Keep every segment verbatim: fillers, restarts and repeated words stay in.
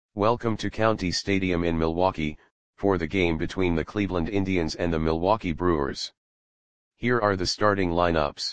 Welcome to County Stadium in Milwaukee, for the game between the Cleveland Indians and the Milwaukee Brewers. Here are the starting lineups.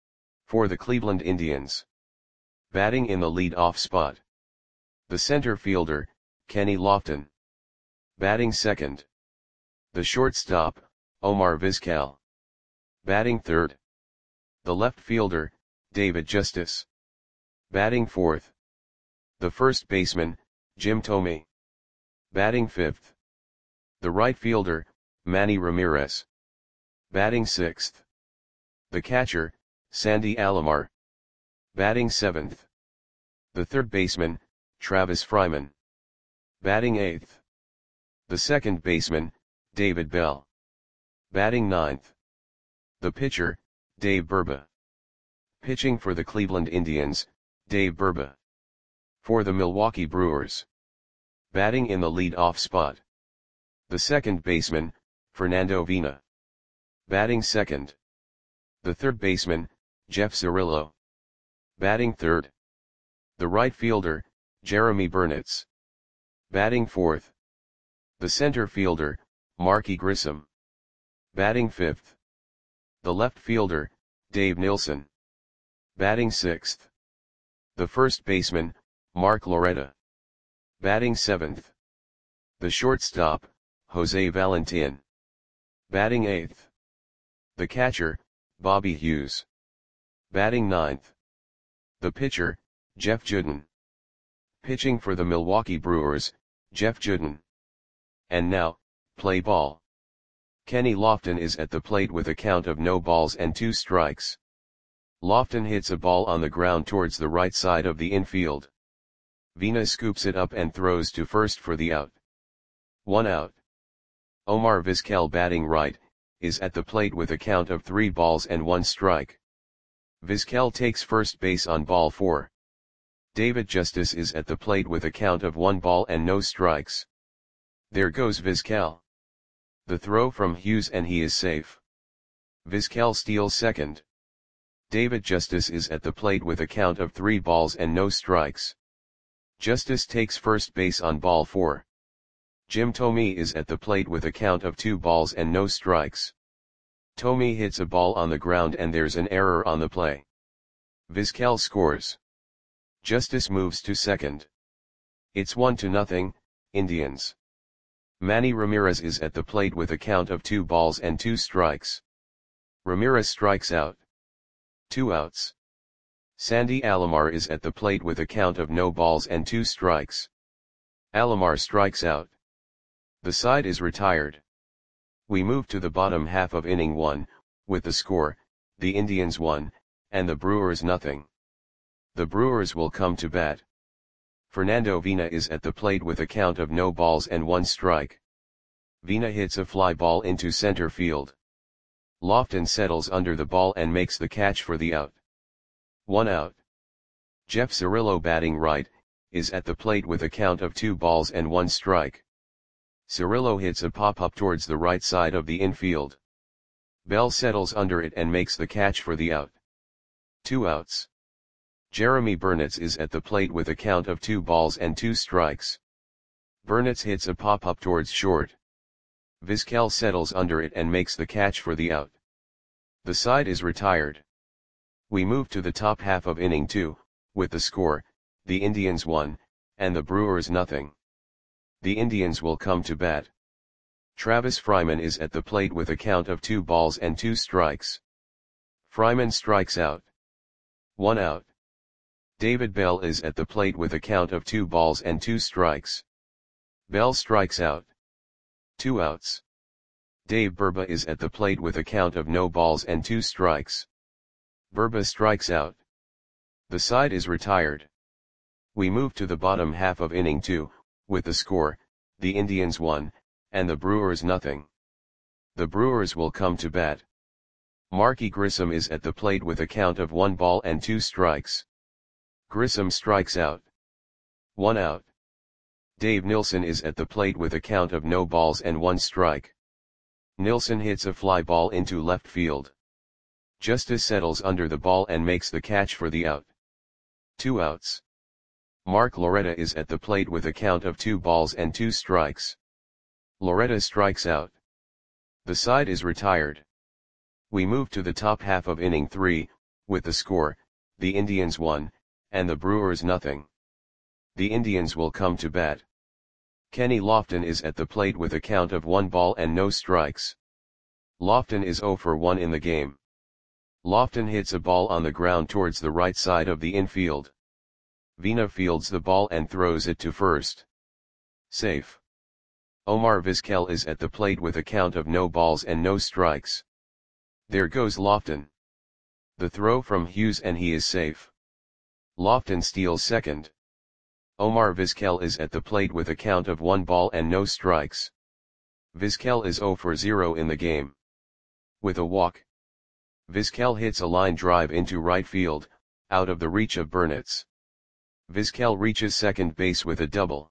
For the Cleveland Indians. Batting in the lead-off spot. The center fielder, Kenny Lofton. Batting second. The shortstop, Omar Vizquel. Batting third. The left fielder, David Justice. Batting fourth. The first baseman, Jim Thome. Batting fifth. The right fielder, Manny Ramirez. Batting sixth. The catcher, Sandy Alomar. Batting seventh. The third baseman, Travis Fryman. Batting eighth. The second baseman, David Bell. Batting ninth. The pitcher, Dave Burba. Pitching for the Cleveland Indians, Dave Burba. For the Milwaukee Brewers. Batting in the lead-off spot. The second baseman, Fernando Vina. Batting second. The third baseman, Jeff Cirillo. Batting third. The right fielder, Jeremy Burnitz. Batting fourth. The center fielder, Marky Grissom. Batting fifth. The left fielder, Dave Nilsson. Batting sixth. The first baseman, Mark Loretta. Batting seventh. The shortstop, Jose Valentin. Batting eighth. The catcher, Bobby Hughes. Batting ninth. The pitcher, Jeff Juden. Pitching for the Milwaukee Brewers, Jeff Juden. And now, play ball. Kenny Lofton is at the plate with a count of no balls and two strikes. Lofton hits a ball on the ground towards the right side of the infield. Vina scoops it up and throws to first for the out. One out. Omar Vizquel, batting right, is at the plate with a count of three balls and one strike. Vizquel takes first base on ball four. David Justice is at the plate with a count of one ball and no strikes. There goes Vizquel. The throw from Hughes and he is safe. Vizquel steals second. David Justice is at the plate with a count of three balls and no strikes. Justice takes first base on ball four. Jim Thome is at the plate with a count of two balls and no strikes. Thome hits a ball on the ground and there's an error on the play. Vizquel scores. Justice moves to second. It's one to nothing, Indians. Manny Ramirez is at the plate with a count of two balls and two strikes. Ramirez strikes out. Two outs. Sandy Alomar is at the plate with a count of no balls and two strikes. Alomar strikes out. The side is retired. We move to the bottom half of inning one, with the score, the Indians one, and the Brewers nothing. The Brewers will come to bat. Fernando Vina is at the plate with a count of no balls and one strike. Vina hits a fly ball into center field. Lofton settles under the ball and makes the catch for the out. One out. Jeff Cirillo, batting right, is at the plate with a count of two balls and one strike. Cirillo hits a pop-up towards the right side of the infield. Bell settles under it and makes the catch for the out. Two outs. Jeremy Burnitz is at the plate with a count of two balls and two strikes. Burnitz hits a pop-up towards short. Vizquel settles under it and makes the catch for the out. The side is retired. We move to the top half of inning two, with the score, the Indians one, and the Brewers nothing. The Indians will come to bat. Travis Fryman is at the plate with a count of two balls and two strikes. Fryman strikes out. One out. David Bell is at the plate with a count of two balls and two strikes. Bell strikes out. Two outs. Dave Burba is at the plate with a count of no balls and two strikes. Burba strikes out. The side is retired. We move to the bottom half of inning two, with the score, the Indians one, and the Brewers nothing. The Brewers will come to bat. Marky Grissom is at the plate with a count of one ball and two strikes. Grissom strikes out. One out. Dave Nilsson is at the plate with a count of no balls and one strike. Nilsson hits a fly ball into left field. Justice settles under the ball and makes the catch for the out. Two outs. Mark Loretta is at the plate with a count of two balls and two strikes. Loretta strikes out. The side is retired. We move to the top half of inning three, with the score, the Indians one, and the Brewers nothing. The Indians will come to bat. Kenny Lofton is at the plate with a count of one ball and no strikes. Lofton is oh for one in the game. Lofton hits a ball on the ground towards the right side of the infield. Vina fields the ball and throws it to first. Safe. Omar Vizquel is at the plate with a count of no balls and no strikes. There goes Lofton. The throw from Hughes and he is safe. Lofton steals second. Omar Vizquel is at the plate with a count of one ball and no strikes. Vizquel is oh for zero in the game. With a walk, Vizquel hits a line drive into right field, out of the reach of Burnitz. Vizquel reaches second base with a double.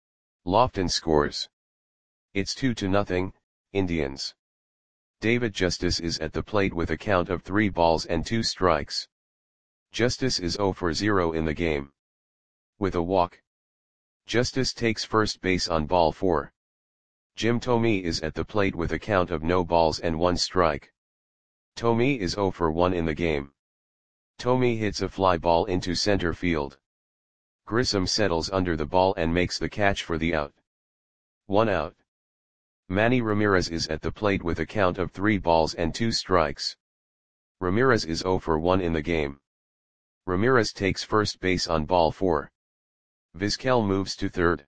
Lofton scores. It's two to nothing, Indians. David Justice is at the plate with a count of three balls and two strikes. Justice is oh for zero in the game. With a walk, Justice takes first base on ball four. Jim Thome is at the plate with a count of no balls and one strike. Thome is oh for one in the game. Thome hits a fly ball into center field. Grissom settles under the ball and makes the catch for the out. One out. Manny Ramirez is at the plate with a count of three balls and two strikes. Ramirez is oh for one in the game. Ramirez takes first base on ball four. Vizquel moves to third.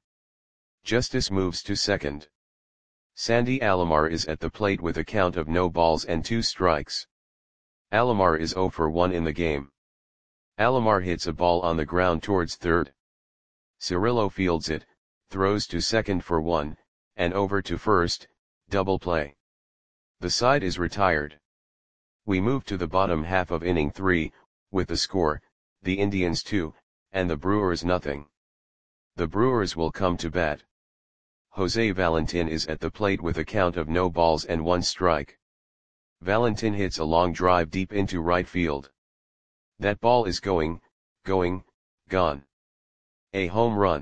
Justice moves to second. Sandy Alomar is at the plate with a count of no balls and two strikes. Alomar is oh for one in the game. Alomar hits a ball on the ground towards third. Cirillo fields it, throws to second for one, and over to first, double play. The side is retired. We move to the bottom half of inning three, with the score, the Indians two, and the Brewers nothing. The Brewers will come to bat. Jose Valentin is at the plate with a count of no balls and one strike. Valentin hits a long drive deep into right field. That ball is going, going, gone. A home run.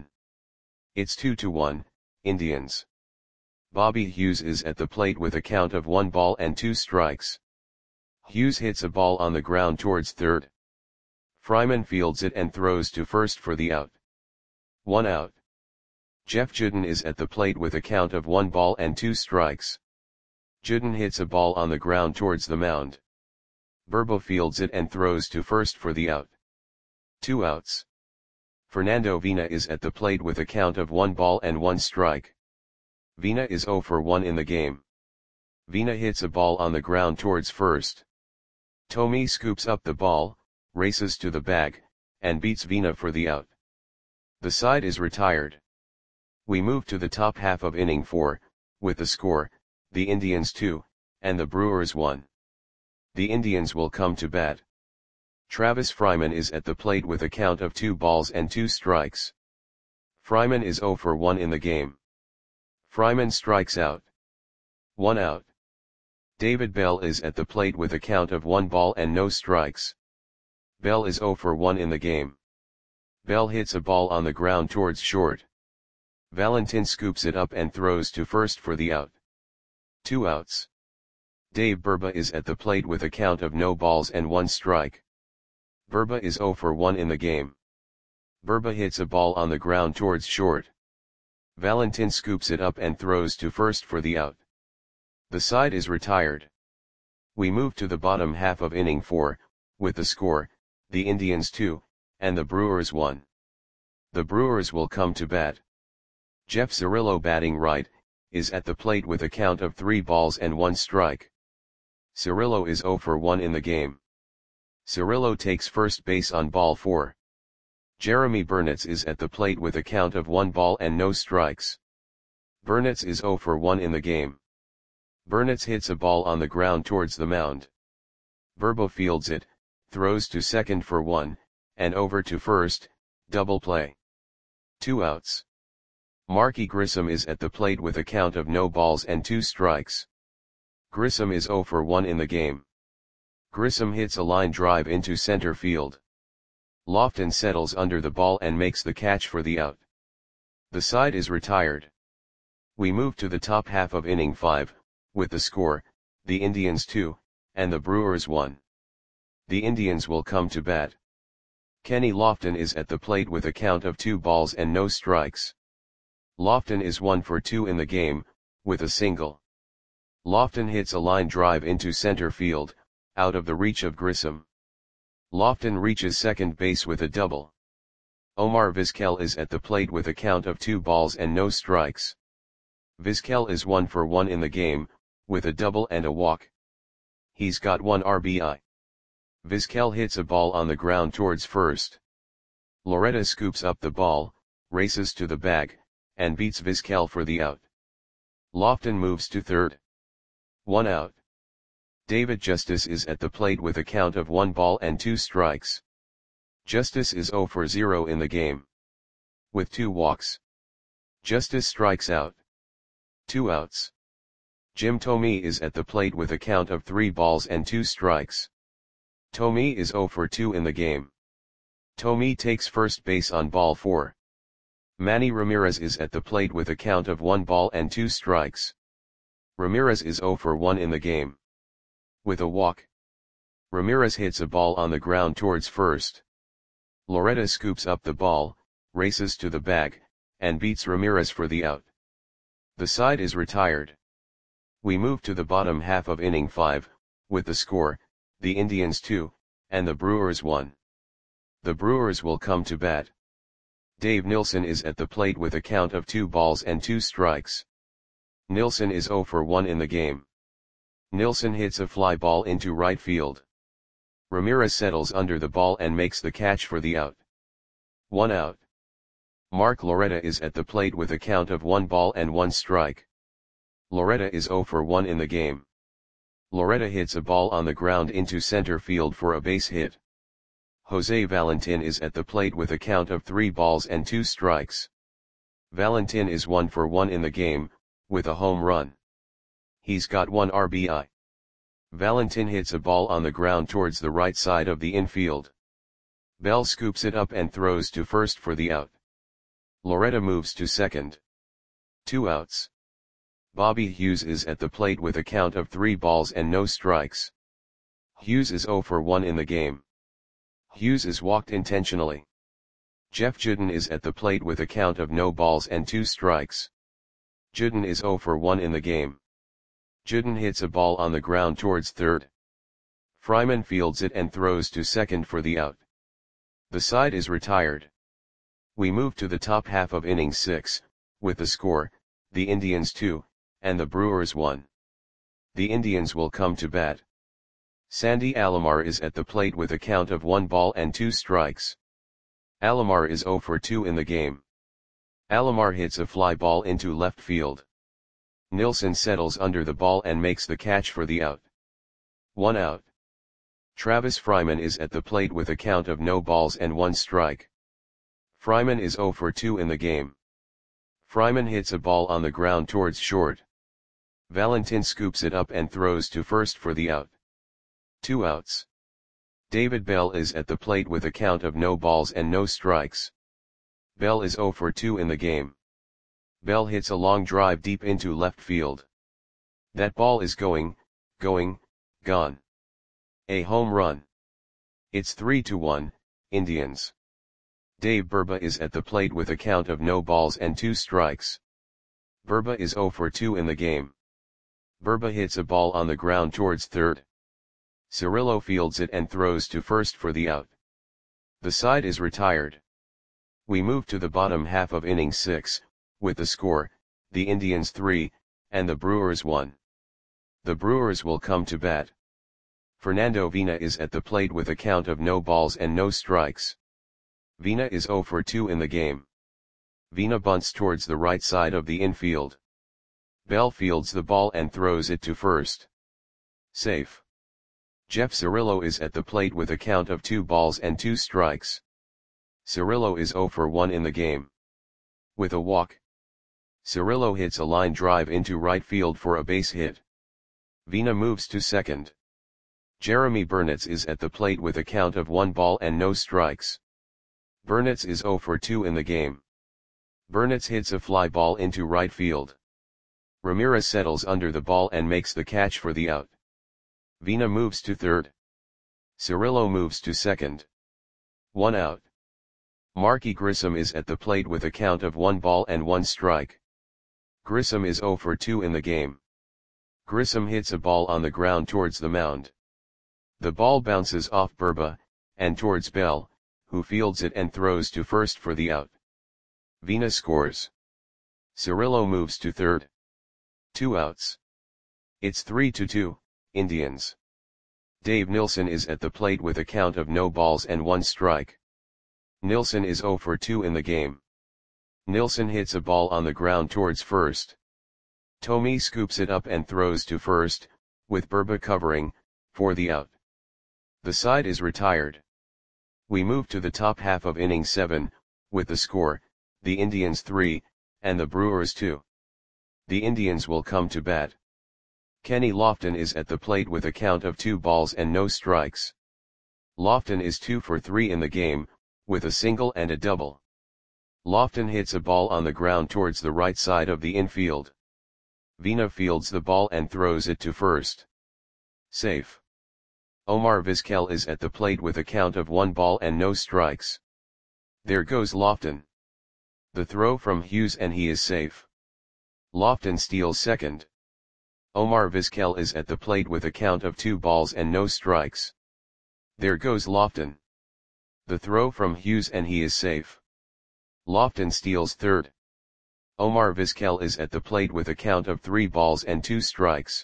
It's two to one, Indians. Bobby Hughes is at the plate with a count of one ball and two strikes. Hughes hits a ball on the ground towards third. Fryman fields it and throws to first for the out. One out. Jeff Juden is at the plate with a count of one ball and two strikes. Juden hits a ball on the ground towards the mound. Burba fields it and throws to first for the out. Two outs. Fernando Vina is at the plate with a count of one ball and one strike. Vina is oh for one in the game. Vina hits a ball on the ground towards first. Thome scoops up the ball, races to the bag, and beats Vina for the out. The side is retired. We move to the top half of inning four, with the score, the Indians two, and the Brewers one. The Indians will come to bat. Travis Fryman is at the plate with a count of two balls and two strikes. Fryman is oh for one in the game. Fryman strikes out. One out. David Bell is at the plate with a count of one ball and no strikes. Bell is oh for one in the game. Bell hits a ball on the ground towards short. Valentin scoops it up and throws to first for the out. Two outs. Dave Burba is at the plate with a count of no balls and one strike. Burba is oh for one in the game. Burba hits a ball on the ground towards short. Valentin scoops it up and throws to first for the out. The side is retired. We move to the bottom half of inning four, with the score, the Indians two, and the Brewers one. The Brewers will come to bat. Jeff Cirillo, batting right, is at the plate with a count of three balls and one strike. Cirillo is oh for one in the game. Cirillo takes first base on ball four. Jeremy Burnitz is at the plate with a count of one ball and no strikes. Burnitz is oh for one in the game. Burnitz hits a ball on the ground towards the mound. Burba fields it, throws to second for one, and over to first, double play. Two outs. Marky Grissom is at the plate with a count of no balls and two strikes. Grissom is oh for one in the game. Grissom hits a line drive into center field. Lofton settles under the ball and makes the catch for the out. The side is retired. We move to the top half of inning five, with the score, the Indians two, and the Brewers one. The Indians will come to bat. Kenny Lofton is at the plate with a count of two balls and no strikes. Lofton is one for two in the game, with a single. Lofton hits a line drive into center field, out of the reach of Grissom. Lofton reaches second base with a double. Omar Vizquel is at the plate with a count of two balls and no strikes. Vizquel is one for one in the game, with a double and a walk. He's got one R B I. Vizquel hits a ball on the ground towards first. Loretta scoops up the ball, races to the bag, and beats Vizquel for the out. Lofton moves to third. One out. David Justice is at the plate with a count of one ball and two strikes. Justice is zero for zero in the game. With two walks. Justice strikes out. Two outs. Jim Thome is at the plate with a count of three balls and two strikes. Thome is zero for two in the game. Thome takes first base on ball four. Manny Ramirez is at the plate with a count of one ball and two strikes. Ramirez is zero for one in the game. With a walk. Ramirez hits a ball on the ground towards first. Loretta scoops up the ball, races to the bag, and beats Ramirez for the out. The side is retired. We move to the bottom half of inning five, with the score, the Indians two, and the Brewers one. The Brewers will come to bat. Dave Nilsson is at the plate with a count of two balls and two strikes. Nilsson is zero for one in the game. Nilsson hits a fly ball into right field. Ramirez settles under the ball and makes the catch for the out. One out. Mark Loretta is at the plate with a count of one ball and one strike. Loretta is zero for one in the game. Loretta hits a ball on the ground into center field for a base hit. Jose Valentin is at the plate with a count of three balls and two strikes. Valentin is one for one in the game, with a home run. He's got one R B I. Valentin hits a ball on the ground towards the right side of the infield. Bell scoops it up and throws to first for the out. Loretta moves to second. Two outs. Bobby Hughes is at the plate with a count of three balls and no strikes. Hughes is zero for one in the game. Hughes is walked intentionally. Jeff Juden is at the plate with a count of no balls and two strikes. Juden is zero for one in the game. Juden hits a ball on the ground towards third. Fryman fields it and throws to second for the out. The side is retired. We move to the top half of inning six, with the score, the Indians two, and the Brewers one. The Indians will come to bat. Sandy Alomar is at the plate with a count of one ball and two strikes. Alomar is zero for two in the game. Alomar hits a fly ball into left field. Nilsson settles under the ball and makes the catch for the out. One out. Travis Fryman is at the plate with a count of no balls and one strike. Fryman is zero for two in the game. Fryman hits a ball on the ground towards short. Valentin scoops it up and throws to first for the out. Two outs. David Bell is at the plate with a count of no balls and no strikes. Bell is zero for two in the game. Bell hits a long drive deep into left field. That ball is going, going, gone. A home run. It's three to one, Indians. Dave Burba is at the plate with a count of no balls and two strikes. Burba is zero for two in the game. Burba hits a ball on the ground towards third. Cirillo fields it and throws to first for the out. The side is retired. We move to the bottom half of inning six, with the score, the Indians three, and the Brewers one. The Brewers will come to bat. Fernando Vina is at the plate with a count of no balls and no strikes. Vina is zero for two in the game. Vina bunts towards the right side of the infield. Bell fields the ball and throws it to first. Safe. Jeff Cirillo is at the plate with a count of two balls and two strikes. Cirillo is zero for one in the game. With a walk. Cirillo hits a line drive into right field for a base hit. Vina moves to second. Jeremy Burnitz is at the plate with a count of one ball and no strikes. Burnitz is zero for two in the game. Burnitz hits a fly ball into right field. Ramirez settles under the ball and makes the catch for the out. Vina moves to third. Cirillo moves to second. One out. Marky Grissom is at the plate with a count of one ball and one strike. Grissom is zero for two in the game. Grissom hits a ball on the ground towards the mound. The ball bounces off Burba, and towards Bell, who fields it and throws to first for the out. Vina scores. Cirillo moves to third. Two outs. It's three to two, Indians. Dave Nilsson is at the plate with a count of no balls and one strike. Nilsson is zero for two in the game. Nilsson hits a ball on the ground towards first. Tommy scoops it up and throws to first, with Burba covering, for the out. The side is retired. We move to the top half of inning seven, with the score, the Indians three, and the Brewers two. The Indians will come to bat. Kenny Lofton is at the plate with a count of two balls and no strikes. Lofton is two for three in the game, with a single and a double. Lofton hits a ball on the ground towards the right side of the infield. Vina fields the ball and throws it to first. Safe. Omar Vizquel is at the plate with a count of one ball and no strikes. There goes Lofton. The throw from Hughes and he is safe. Lofton steals second. Omar Vizquel is at the plate with a count of two balls and no strikes. There goes Lofton. The throw from Hughes and he is safe. Lofton steals third. Omar Vizquel is at the plate with a count of three balls and two strikes.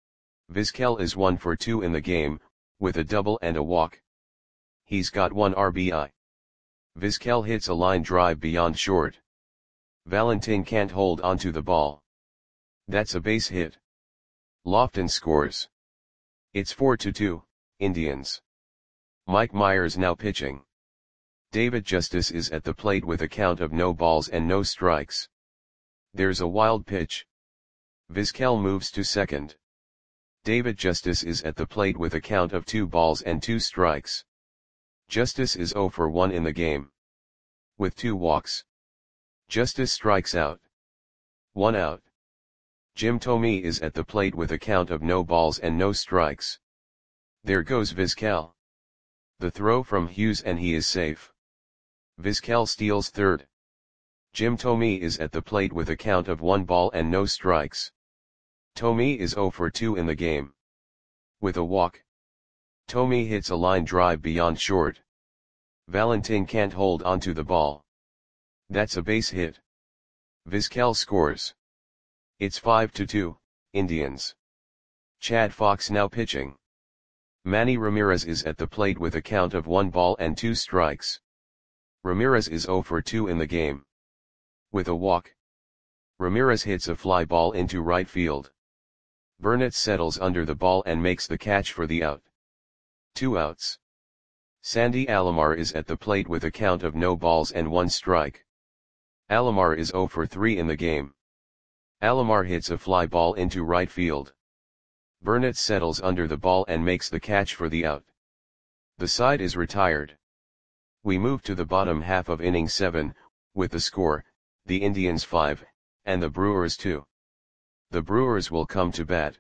Vizquel is one for two in the game, with a double and a walk. He's got one R B I. Vizquel hits a line drive beyond short. Valentin can't hold onto the ball. That's a base hit. Lofton scores. It's four to two, Indians. Mike Myers now pitching. David Justice is at the plate with a count of no balls and no strikes. There's a wild pitch. Vizquel moves to second. David Justice is at the plate with a count of two balls and two strikes. Justice is zero for one in the game. With two walks. Justice strikes out. One out. Jim Thome is at the plate with a count of no balls and no strikes. There goes Vizquel. The throw from Hughes and he is safe. Vizquel steals third. Jim Thome is at the plate with a count of one ball and no strikes. Thome is zero for two in the game. With a walk. Thome hits a line drive beyond short. Valentin can't hold onto the ball. That's a base hit. Vizquel scores. It's five to two, Indians. Chad Fox now pitching. Manny Ramirez is at the plate with a count of one ball and two strikes. Ramirez is zero for two in the game. With a walk. Ramirez hits a fly ball into right field. Burnitz settles under the ball and makes the catch for the out. Two outs. Sandy Alomar is at the plate with a count of no balls and one strike. Alomar is zero for three in the game. Alomar hits a fly ball into right field. Burnitz settles under the ball and makes the catch for the out. The side is retired. We move to the bottom half of inning seven, with the score, the Indians five, and the Brewers two. The Brewers will come to bat.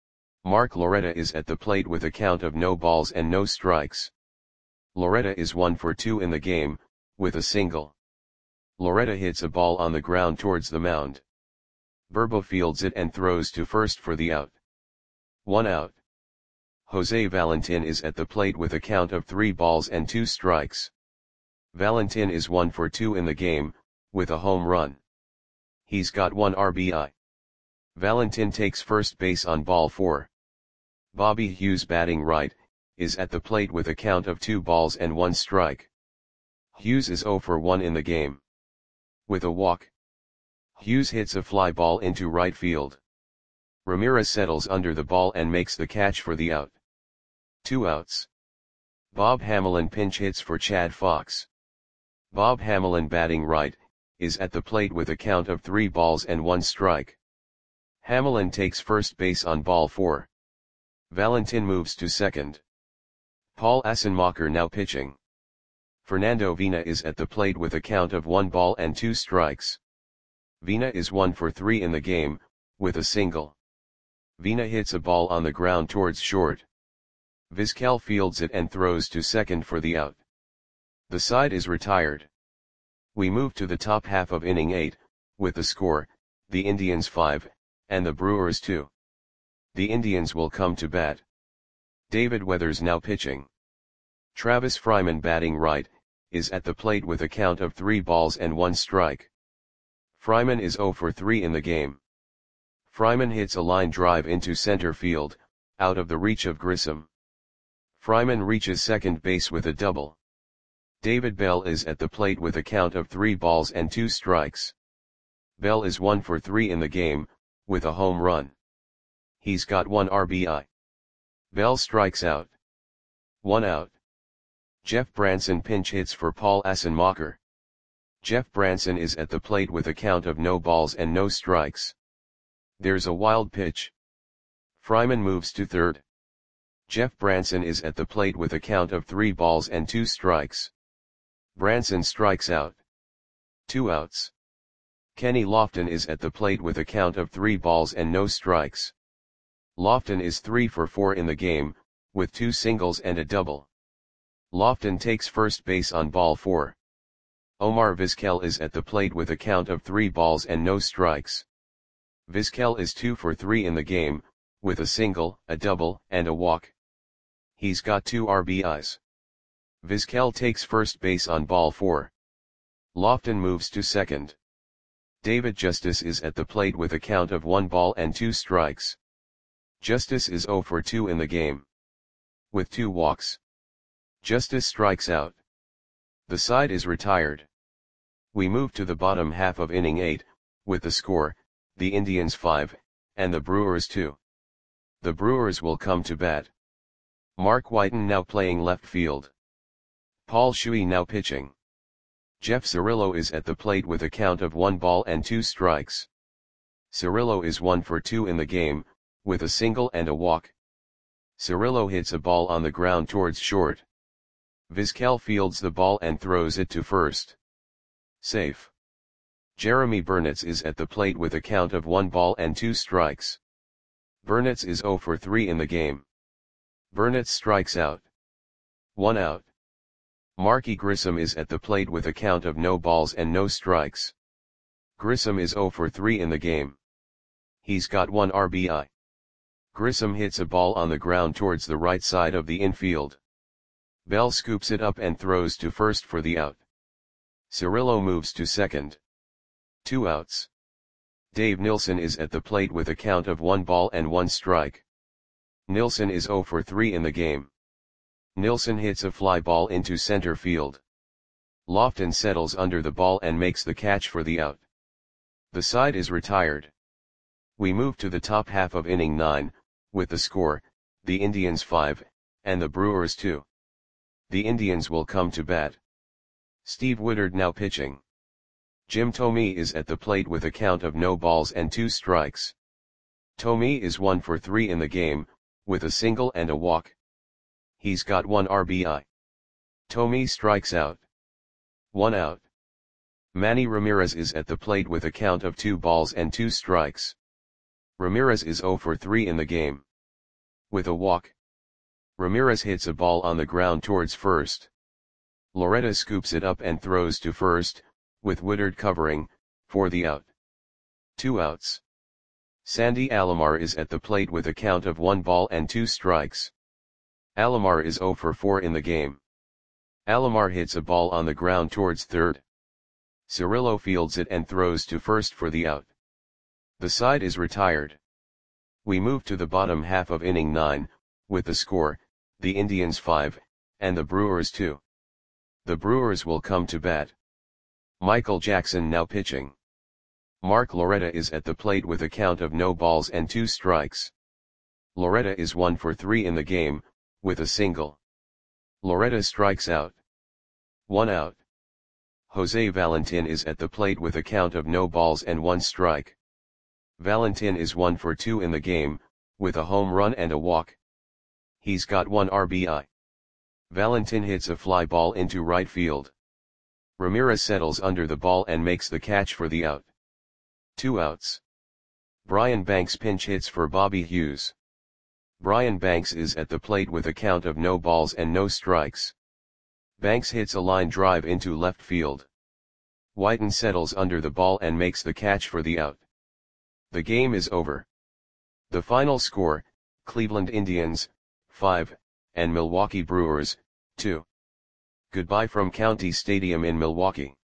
Mark Loretta is at the plate with a count of no balls and no strikes. Loretta is one for two in the game, with a single. Loretta hits a ball on the ground towards the mound. Burba fields it and throws to first for the out. One out. Jose Valentin is at the plate with a count of three balls and two strikes. Valentin is one for two in the game, with a home run. He's got one R B I. Valentin takes first base on ball four. Bobby Hughes, batting right, is at the plate with a count of two balls and one strike. Hughes is zero for one in the game. With a walk. Hughes hits a fly ball into right field. Ramirez settles under the ball and makes the catch for the out. Two outs. Bob Hamelin pinch hits for Chad Fox. Bob Hamelin, batting right, is at the plate with a count of three balls and one strike. Hamelin takes first base on ball four. Valentin moves to second. Paul Assenmacher now pitching. Fernando Vina is at the plate with a count of one ball and two strikes. Vina is one for three in the game, with a single. Vina hits a ball on the ground towards short. Vizquel fields it and throws to second for the out. The side is retired. We move to the top half of inning eight, with the score, the Indians five, and the Brewers two. The Indians will come to bat. David Weathers now pitching. Travis Fryman batting right, is at the plate with a count of three balls and one strike. Fryman is zero for three in the game. Fryman hits a line drive into center field, out of the reach of Grissom. Fryman reaches second base with a double. David Bell is at the plate with a count of three balls and two strikes. Bell is one for three in the game, with a home run. He's got one R B I. Bell strikes out. One out. Jeff Branson pinch hits for Paul Assenmacher. Jeff Branson is at the plate with a count of no balls and no strikes. There's a wild pitch. Fryman moves to third. Jeff Branson is at the plate with a count of three balls and two strikes. Branson strikes out. Two outs. Kenny Lofton is at the plate with a count of three balls and no strikes. Lofton is three for four in the game, with two singles and a double. Lofton takes first base on ball four. Omar Vizquel is at the plate with a count of three balls and no strikes. Vizquel is two for three in the game, with a single, a double, and a walk. He's got two R B Is. Vizquel takes first base on ball four. Lofton moves to second. David Justice is at the plate with a count of one ball and two strikes. Justice is zero for two in the game. With two walks. Justice strikes out. The side is retired. We move to the bottom half of inning eight, with the score, the Indians five, and the Brewers two. The Brewers will come to bat. Mark Whiten now playing left field. Paul Shuey now pitching. Jeff Cirillo is at the plate with a count of one ball and two strikes. Cirillo is one for two in the game, with a single and a walk. Cirillo hits a ball on the ground towards short. Vizquel fields the ball and throws it to first. Safe. Jeremy Burnitz is at the plate with a count of one ball and two strikes. Burnitz is zero for three in the game. Burnitz strikes out. One out. Marky Grissom is at the plate with a count of no balls and no strikes. Grissom is zero for three in the game. He's got one R B I. Grissom hits a ball on the ground towards the right side of the infield. Bell scoops it up and throws to first for the out. Cirillo moves to second. Two outs. Dave Nilsson is at the plate with a count of one ball and one strike. Nilsson is zero for three in the game. Nilsson hits a fly ball into center field. Lofton settles under the ball and makes the catch for the out. The side is retired. We move to the top half of inning nine, with the score, the Indians five, and the Brewers two. The Indians will come to bat. Steve Woodard now pitching. Jim Thome is at the plate with a count of no balls and two strikes. Thome is one for three in the game, with a single and a walk. He's got one R B I. Thome strikes out. One out. Manny Ramirez is at the plate with a count of two balls and two strikes. Ramirez is zero for three in the game. With a walk. Ramirez hits a ball on the ground towards first. Loretta scoops it up and throws to first, with Woodard covering, for the out. Two outs. Sandy Alomar is at the plate with a count of one ball and two strikes. Alomar is zero for four in the game. Alomar hits a ball on the ground towards third. Cirillo fields it and throws to first for the out. The side is retired. We move to the bottom half of inning nine, with the score, the Indians five, and the Brewers two. The Brewers will come to bat. Michael Jackson now pitching. Mark Loretta is at the plate with a count of no balls and two strikes. Loretta is one for three in the game, with a single. Loretta strikes out. One out. Jose Valentin is at the plate with a count of no balls and one strike. Valentin is one for two in the game, with a home run and a walk. He's got one R B I. Valentin hits a fly ball into right field. Ramirez settles under the ball and makes the catch for the out. Two outs. Brian Banks pinch hits for Bobby Hughes. Brian Banks is at the plate with a count of no balls and no strikes. Banks hits a line drive into left field. Whiten settles under the ball and makes the catch for the out. The game is over. The final score, Cleveland Indians, five, and Milwaukee Brewers, two. Goodbye from County Stadium in Milwaukee.